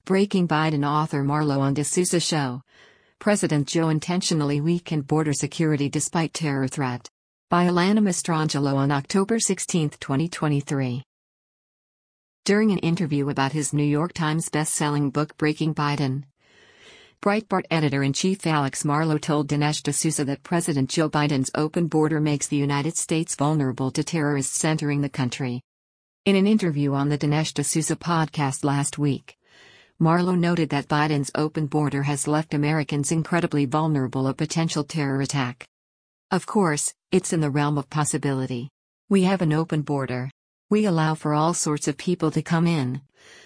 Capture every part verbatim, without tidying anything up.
Breaking Biden author Marlo D'Souza show. President Joe intentionally weakened border security despite terror threat. By Alana Mastrangelo on October sixteenth, twenty twenty-three. During an interview about his New York Times best-selling book Breaking Biden, Breitbart editor-in-chief Alex Marlow told Dinesh D'Souza that President Joe Biden's open border makes the United States vulnerable to terrorists entering the country. In an interview on the Dinesh D'Souza podcast last week, Marlow noted that Biden's open border has left Americans incredibly vulnerable to a potential terror attack. Of course, it's in the realm of possibility. We have an open border. We allow for all sorts of people to come in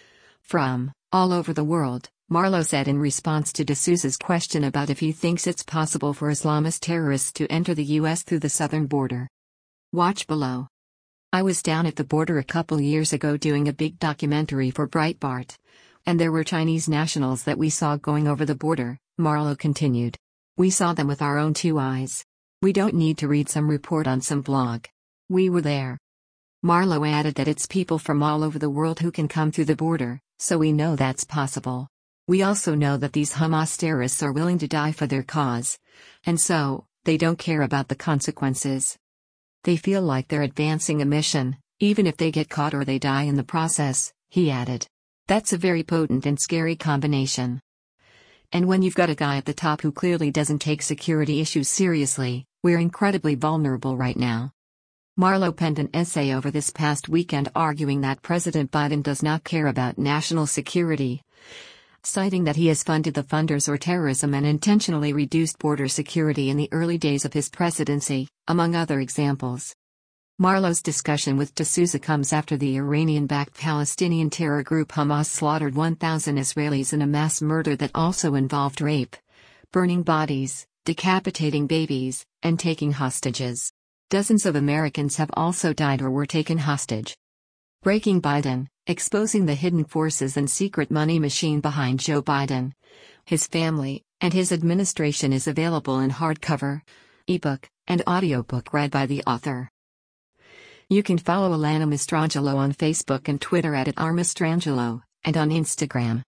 from all over the world, Marlow said in response to D'Souza's question about if he thinks it's possible for Islamist terrorists to enter the U S through the southern border. Watch below. I was down at the border a couple years ago doing a big documentary for Breitbart. And there were Chinese nationals that we saw going over the border, Marlow continued. We saw them with our own two eyes. We don't need to read some report on some blog. We were there. Marlow added that it's people from all over the world who can come through the border, so we know that's possible. We also know that these Hamas terrorists are willing to die for their cause. And so, they don't care about the consequences. They feel like they're advancing a mission, even if they get caught or they die in the process, he added. That's a very potent and scary combination. And when you've got a guy at the top who clearly doesn't take security issues seriously, we're incredibly vulnerable right now. Marlow penned an essay over this past weekend arguing that President Biden does not care about national security, citing that he has funded the funders or terrorism and intentionally reduced border security in the early days of his presidency, among other examples. Marlow's discussion with D'Souza comes after the Iranian-backed Palestinian terror group Hamas slaughtered one thousand Israelis in a mass murder that also involved rape, burning bodies, decapitating babies, and taking hostages. Dozens of Americans have also died or were taken hostage. Breaking Biden, exposing the hidden forces and secret money machine behind Joe Biden, his family, and his administration is available in hardcover, ebook, and audiobook read by the author. You can follow Alana Mastrangelo on Facebook and Twitter at, at r mastrangelo, and on Instagram.